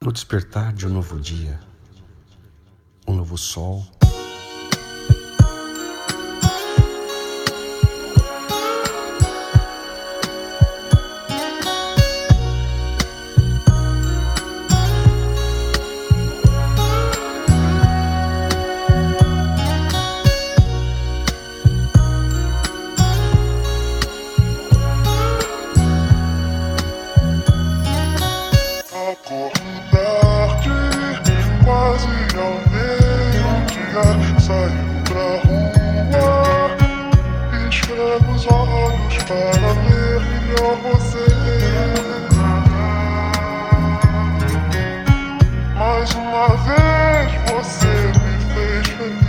No despertar de um novo dia, um novo sol, quase ao meio-dia, saio pra rua e esfrego os olhos para ver melhor você. Mais uma vez você me fez feliz.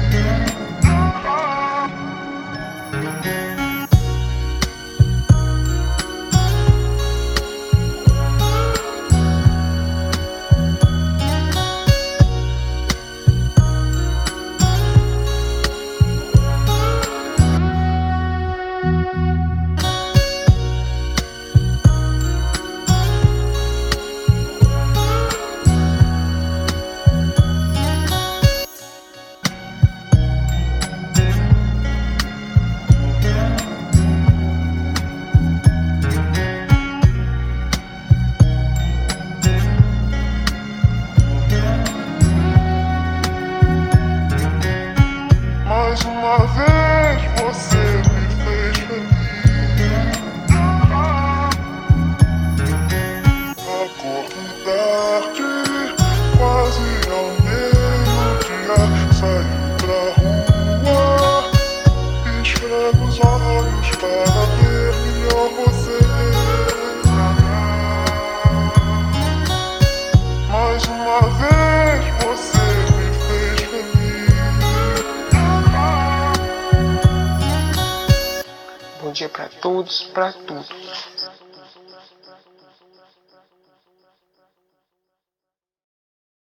Mais uma vez você me fez feliz. Acordo tarde, quase ao meio-dia, saio pra rua e esfrego os olhos para ver melhor você. Mais uma vez você me fez feliz. Bom dia para todos, para tudo.